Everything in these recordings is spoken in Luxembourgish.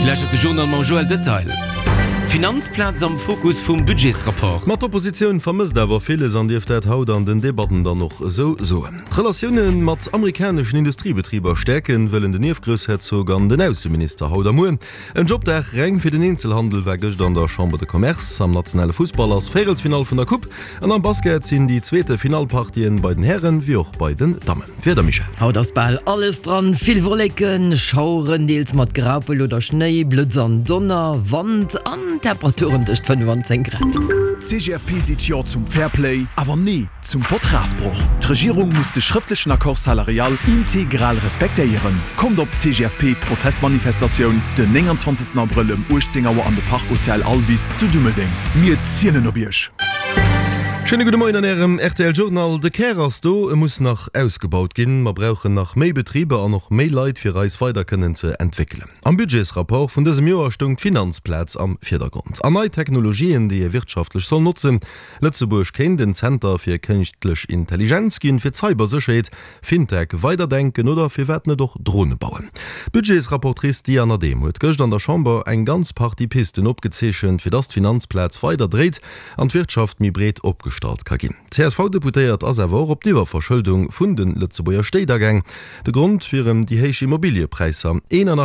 Vielleicht de Journal Joel Detail. Finanzplatz am Fokus vum Budgetsrapport. Mat Opposition vermisst awer vieles an die Haut an den Debatten dann noch so. Relationen mat amerikanischen Industriebetrieber stärken willen den Niefgrößherzog an den Außenminister Haudermu. Ein Job der Reng für den Einzelhandel weggecht an der Chambre de Commerce am nationale Fußball als Fädelsfinal von der Cup. An am Basket sind die zweite Finalpartien bei den Herren wie auch bei den Damen. Wer Michael? Haut das Ball alles dran, viel Wolken, Schauren, Deels mat Grapel oder Schnee, Blitzern, Donner, Wand an Temperaturen durch 25 Grad. CGFP sieht ja zum Fairplay, aber nie zum Vertragsbruch. Die Regierung musste schriftlichen Akkord salarial integral respektieren. Kommt op CGFP-Protestmanifestation den 29. April im Urzingauer an de Parkhotel Alvis zu Dummelding. Mir ziehen ob ihr. Schöne gute Morgen an Ihrem RTL Journal. De Keras do muss noch ausgebaut gehen. Man brauchen nach mehr Betriebe an noch mehr Leute für Reis weiter können zu entwickeln. Am Budgetsrapport von diesem Jahr stimmt Finanzplatz am Vordergrund. An neue Technologien, die wirtschaftlich soll nutzen. Lützeburg kennt den Center für künstliche Intelligenz gehen für Cybersicherheit, Fintech weiterdenken oder für werden doch Drohnen bauen. Budgetsrapportrice Diana Demuth gehört an der Chambre ein ganz paar die Pisten abgezeichnet, für das Finanzplatz weiter dreht an Wirtschaft mit breit abgestellt. CSV deputiert as erwer op diewer Verschuldung vun den Lützeburger Stedergang. De Grund firm die heiche Immobiliepreiser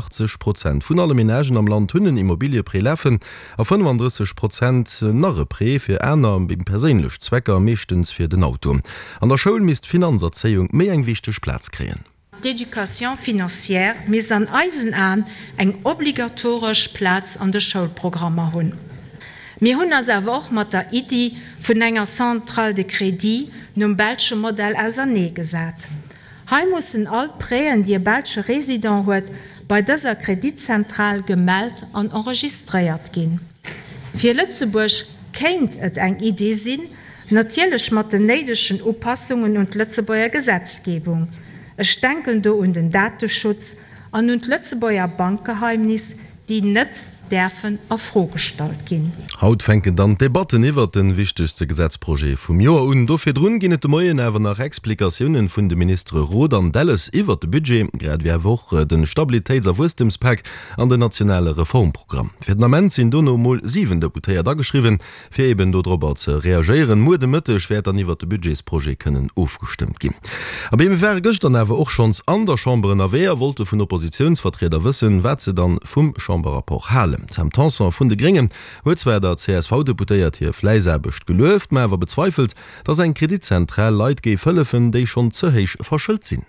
81% vun alle Menagen am Land hunnen Immobiliepreläffen a 35% narre Pré fir Äner bim perélech Zwecker mechtens fir den Auto. An der Schul mist Finanzerzeung méi eng wichtech Platz kreen. D'Education financière mis an Eisen an eng obligatorisch Platz an de Schulprogrammer hunn. Mir hunn as awoch mat der Idee vun enger Zentral de Kredit nom Belsche Modell als nee gesat. Hei mussssen alt Préen, die Belsche Resident huet, bei dëser Kreditzentral gemeldt an enregistréiert ginn. Fir Lützeburg kenint et eng Idee sinn, natielech mat den neidschen Oppassungen und Lützeburger Gesetzgebung. Ech denken do un den Datenschutz an und Lützeburger Bankgeheimnis, die net derfen afrogestalt gin. Haut fenken dann Debatten iwwer den wichtigste Gesetzprojekt vum Joer und dofir run ginnet de Moien ewer nach Explikationen vun de Minister Rodan Dallas iwwer de Budget grad wie woche den Stabilitätserwurstemspack an de nationale Reformprogramm. Vietnament sind duno moll 7 Deputéier dageschrieben, fir eben dodrober ze reagieren, mu de Mëtte schwer an iwwer de Budgetsprojekt können aufgestimmt gin. Aber im Ver gëcht dann ewer och schons an der Chambren erwehr wollte vun Oppositionsvertreter wissen, wat ze dann vum Chamberrapport halen. Sam Tanson vun de Gringen huezwer der CSV-Deputéiert hier fleisäbecht gelöft, mawer bezweifelt, dats ein Kreditzentral Leiit géi fëllefen, déi schon ze héich verschëlt sinn.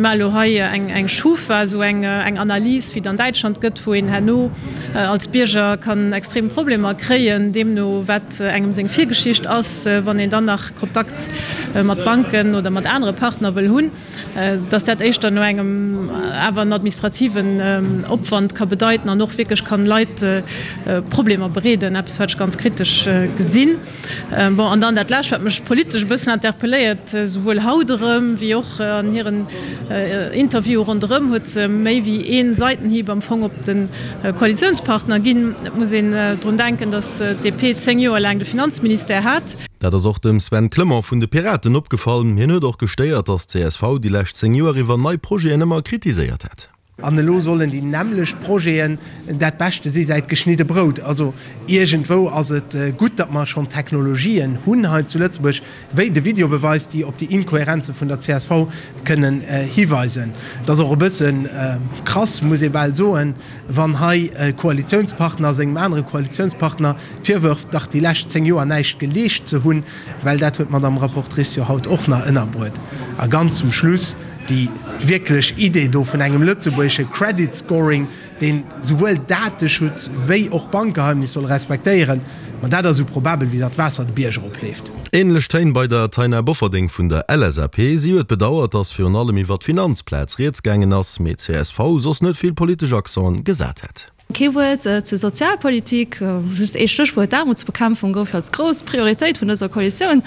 eng Schufa so eng Analyse wie an Deutschland gëtt, wo en Hanno als Bierger kann extrem Probleme kreien, dem no wat engem seg Vigeschicht ass, wann en dann nach Kontakt mat Banken oder mat andere Partner will hunn. Dass dat echt no engem awer administrativen Opwand kann bedeuten an noch wirklich kann Leute Probleme bereden, ganz kritisch gesinn. An dann dat Läch mech politisch bëssen interpelléiert sowohl hauterem wie auch an hireieren Interview rundrem huet méi wie een Seitenhieb am Fong op den Koalitionspartner ginn, muss run denken, dass DP 10 Joer lang de Finanzminister hat. Dat auch dem Sven Klemmer vun de Piraten opgefallen, hin huet doch gesteiert, dass CSV die lächt 10 Joer iwwer neii Projekte immer kritisiert hat. An lo sollen die nämlichlech Proen dat beste sie seit geschnitte Brot. Also irgendwo as het gut, dat man schon Technologien hunheit zu Lützeburg wéi de Video beweist, die op die Inkohärenze vun der CSV können hiweisen. Das auch bisssen krass muss bald soen, wann hai Koalitionspartner segem andere Koalitionspartner firwirft, dat die lächt 10 Joer neiich gelecht ze hunn, weil dat huet man am Rapportrice haut och nach ënnerbrut. A ganz zum Schluss, die wirklich Idee do von engem Lützeburgische Credit Scoring, den sowohl Datenschutz wie auch Bankgeheimnis soll respektieren, man dat so probabel wie dat Wasser de Bierger opläft. Ähnlich stein bei der Tainer Bofferding vun der LSAP, sie huet bedauert, dass für allem iwwer Finanzplatz Reetsgängen ass mit CSV sos net viel politische Aktion gesat hat. Keyword zur Sozialpolitik just Stichwort darum zu bekämpfen gouf als groß Priorität von dieser Koalition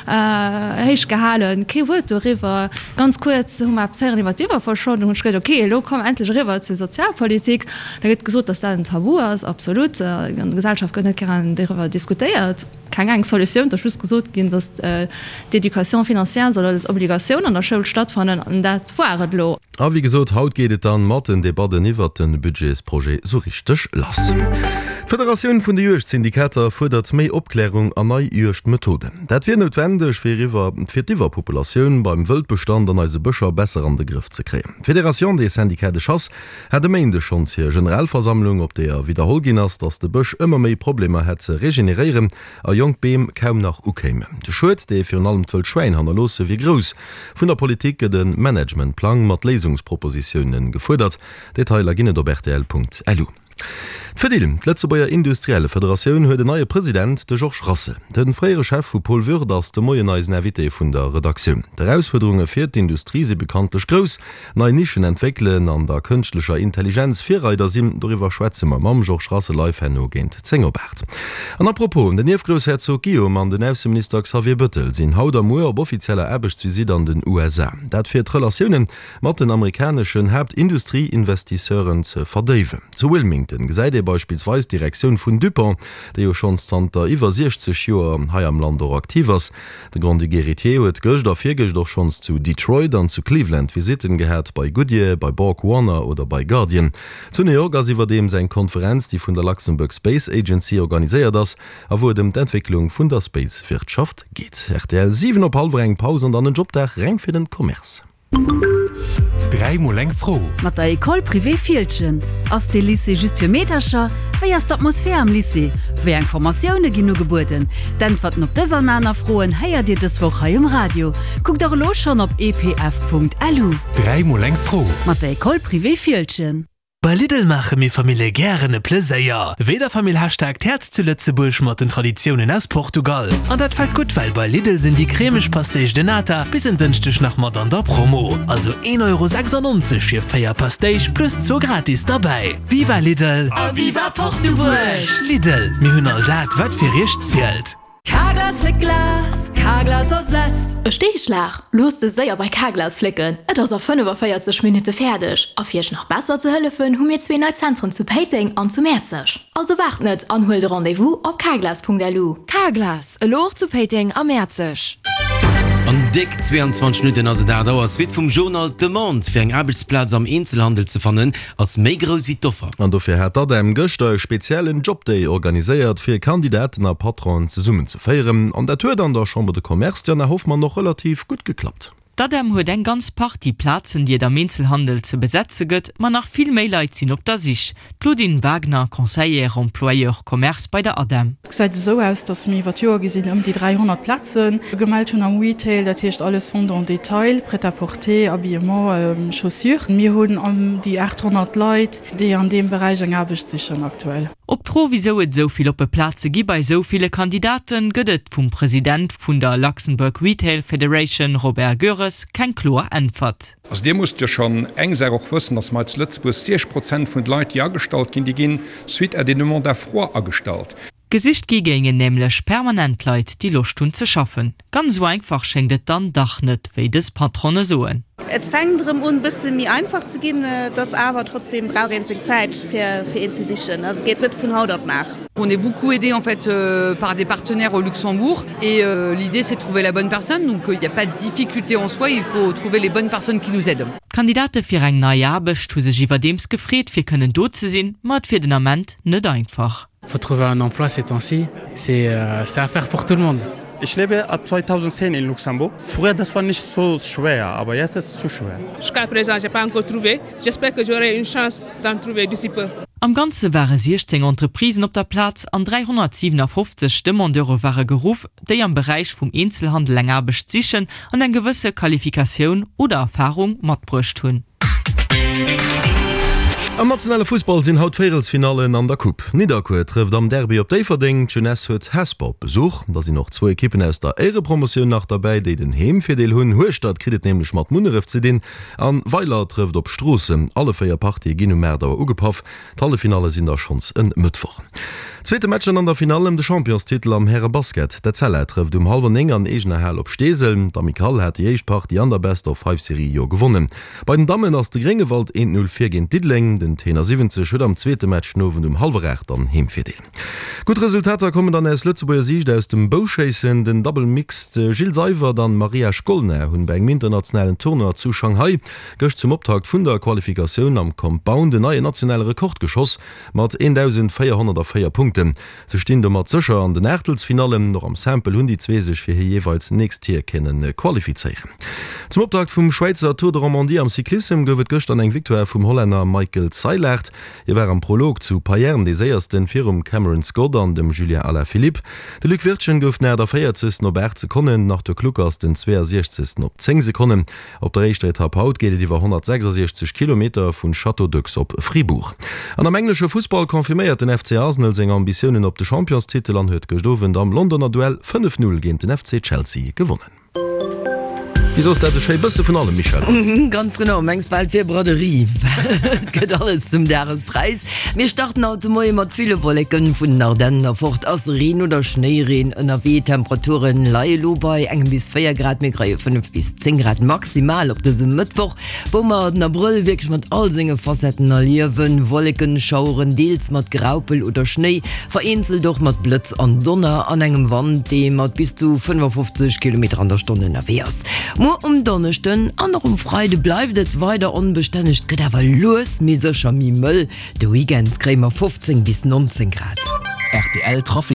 heich gehalen. Keyword River ganz kurz observativer Verschuldung und okay, lo kom endlich River zur Sozialpolitik. Da geht gesucht, dass da ein Tabu ist, absolut. Die Gesellschaft gönnet darüber diskutiert. keine Solution der Schluss gesucht gehen, dass die Education finanziell soll als Obligation an der Schule stattfinden und das war lo. Aber wie gesagt, haut geht es dann mit den Debatten über den Budgetsprojekt so richtig los. Föderation von der Jurist-Syndikater fordert mehr Aufklärung an neue Jurist-Methoden. Das wäre notwendig für die Population beim Wildbestand an unsere Büscher besser an den Griff zu kriegen. Föderation des Syndikate Schass hat am Ende schon zur Generalversammlung, auf der wiederholt ist, dass der Busch immer mehr Probleme hat zu regenerieren, a Jungbeem kaum nach ukäme. Die Schuld, die für allem 12 Schweinhandelose wie groß von der Politik den Managementplan mit Lesungspropositionen gefordert. Detailer ginnet op rtl.lu. Verdeel, letzte beier industrielle Föderation huet de neue Präsident de Georges Rasse. Den freiere Chef vu Paul Würders de moie neisen Invité vun der Redaktion. Der Herausforderungen fir die Industrie se bekanntlich groß, neue Nischen entwickeln an der künstlicher Intelligenz Vierreiter sim darüber Schwezimmer Mam Georges Rasse live hennogent Zengerbert. An apropos den Niefgroßherzog Guillaume an den Außenminister Xavier Bettel sind haut am Moer op offizieller Erbechtsvisit an den USA. Dat fir Relationen mat den amerikanischen Hauptindustrieinvestisseuren zu verdeven. Zu Wilmington gesäide beispielsweise Direktion vun DuPont, der jo schon Santa iwwer 60 Joer ha am Land aktiv ist. Der Grande Gerité huet gocht dafir gech doch schon zu Detroit an zu Cleveland Visiten gehört bei Goodyear, bei Borg Warner oder bei Guardian. Zu New York iwwer dem se Konferenz, die vun der Luxembourg Space Agency organisiert das, a wo dem d'Entwicklung vun der Spacewirtschaft geht. RTL 7 op halbreng Pause an den Jobdach reng fir den Kommerz. 3 Moleng froh. Mat der École privé Fielchen. Ass de Lycée just für Metercher, wéi as d'Atmosphär am Lycée, wéi eng Formatioune ginn geboten. Den watten op dëser Nanner froen heier Dir des woch ha im Radio. Guck der lo schon op epf.lu. 3 Moleng froh. Mat der École privé Fielchen. Bei Lidl mache mir Familie gerne Pläsier. Weder Familie Hashtag Herz zu Lützeburg mit den Traditionen aus Portugal. Und das fällt gut, weil bei Lidl sind die cremisch Pastéis de Nata bis in den Stich nach Modern der Promo. Also 1,96 € für Feier Pastéis plus 2 gratis dabei. Viva Lidl! Viva Portugal! Lidl, mir hun all dat, was für richtig zählt. Carglass Flickglas, Carglass ersetzt. Stehschlag. Los de Säier bei Carglass flicken. Et ass a 45 Minuten fertig. Auf hirsch noch besser zu helfen, hun mir 2 neue Zentren zu Painting an zu Märzig. Also wacht net, anhol de Rendezvous op carglass.lu. Carglass, a Loch zu Painting am Märzig. An dick 22 Minuten also da dauert wird vom Journal de Monde für einen Arbeitsplatz am Einzelhandel zu finden als mehr groß wie Toffer. Und dafür hat er dem Gestern speziellen Jobday organisiert für Kandidaten und Patronen zusammen zu feiern. Und der Tür dann da schon bei der Commerz, ja, hofft man noch relativ gut geklappt. Dadem huet eng ganz Party Plazen, die der Einzelhandel ze besetze gëtt, man nach viel Maileit sinn op der sich. Claudine Wagner, Conseiller Employeur Commerce bei der Adem. Seit so aus, dass mir wat gesinn die 300 Platzen gemalt hun am Retail, dat hicht alles von en Detail, Pret-à-porter, Habillement, Chaussures. Mir hunn die 800 Leute, die an dem Bereich eng Arbeit sichern aktuell. Ob tro wieso et soviel op Plaze gi bei so viele Kandidaten gëdet vum Präsident vun der Luxembourg Retail Federation Robert Göres kein Chlor entfert. Also dir musst ja schon eng sehr auch wissen, dass man als Lützburg 60% von Leuten ja gestaltt gehen, die gehen suite er den Nummer davor angestaltt. Gesicht gegänge nämlich permanent Leid die Lustun zu schaffen. Ganz so einfach schenkt dann Dach net wie des Patrone soen. Et fängt drum un bisschen mir einfach zu gehen, das aber trotzdem braucht Zeit für ihn zu sichern. Also geht nicht von Haut ab nach. On est beaucoup aidé en fait par des partenaires au Luxembourg et l'idée c'est de trouver la bonne personne, donc il n'y a pas de difficulté en soi, il faut trouver les bonnes personnes qui nous aident. Kandidate fir eng najabecht hu sech iwwer dems gefréet fir kënnen do ze sinn, mat fir den Amment net einfach. Faut trouver un emploi ces temps-ci, c'est à faire pour tout le monde. Ich lebe ab 2010 in Luxembourg. Früher das war nicht so schwer, aber jetzt ist es zu schwer. Jusqu'à présent, j'ai pas encore trouvé. J'espère que j'aurai une chance d'en trouver d'ici peu. Am ganze waren 16 Entreprisen op der Platz an 357 Demandeure waren geruf, déi am Bereich vum Einzelhandel enger bezichen an en gewisse Qualifikation oder Erfahrung matbrucht hunn. Am nationale Fußball sind haut Ferielsfinalen an der Coupe. Niederkur trifft am Derby op Deverding, Jeunesse huet Hasbau Besuch, da sie noch 2 Ekippen aus der Ehrepromotion nach dabei, die den Heimfidel hunn Hochstadt kritet nämlich mat Munnerif zu den, an Weiler trifft op Strossen, alle 4 Party gin Mädauer ugepaff, alle Finale sind da schon en Mittwoch. Zweite Match an der Finale de Championstitel am Herre Basket. Der Zeller trifft halber eng an Egener Hell op Steseln. Der Mikal hat die Eichpach die an der Best of 5 Serie jo gewonnen. Bei den Damen ass de Gringewald 1-0 gegen Didling, den Tenner 70 schut am zweite Match nowen halberrecht an hemfirdeel. Gut Resultater kommen dann als Lützeburger Sieg aus dem Bowchasen, den Double Mixed Gilles Seiver, dann Maria Schkolner hun beim internationalen Turner zu Shanghai gocht zum Optakt vun der Qualifikation am Compound de neue nationale Rekordgeschoss mat 1404 Punkten. So stehen du mat Zcher an den Ertelsfinalen noch am Sample hun die Zwesig fir hier jeweils nächst hier kennen qualifizieren. Zum Optakt vum Schweizer Tour de Romandie am Cyklism gowet gocht an eng Viktoire vum Holländer Michael Zeilert. Je war am Prolog zu Paieren de seiersten Firum Cameron Scott an dem Julien Alaphilippe. De Lück Wirtschen gouf nä der 40. op 8 Sekunden nach der Kluckers den 62. op 10 Sekunden. Op der Reichstreet Haut geht iwwer 166 km vun Chateaudeux op Fribourg. An am englische Fußball konfirmiert den FC Arsenal seine Ambitionen op de Championstitel an huet gestowen am Londoner Duell 5-0 gegen den FC Chelsea gewonnen. Wieso ist das ein bisschen von allem, Michael? Ganz genau, meinst bald für Braderie. Geht alles zum Jahrespreis. Wir starten heute mal mit vielen Wolken von Ardennen fort aus Regen oder Schneeregen. NRW-Temperaturen liegen bei 1 bis 4 Grad, mit 5 bis 10 Grad maximal auf diesem Mittwoch, wo wir in April wirklich mit all seinen Facetten erleben. Wolken, Schauern, Deels mit Graupel oder Schnee, vereinzelt doch mit Blitz und Donner an einem Wand, die mit bis zu 55 km an der Stunde unterwegs. Nur Donnerstag, an noch Freitag bleibt es weiter unbeständig, geht aber los, mir sicher mi Müll. Der Weekend kriegen wir 15 bis 19 Grad. RTL Traffic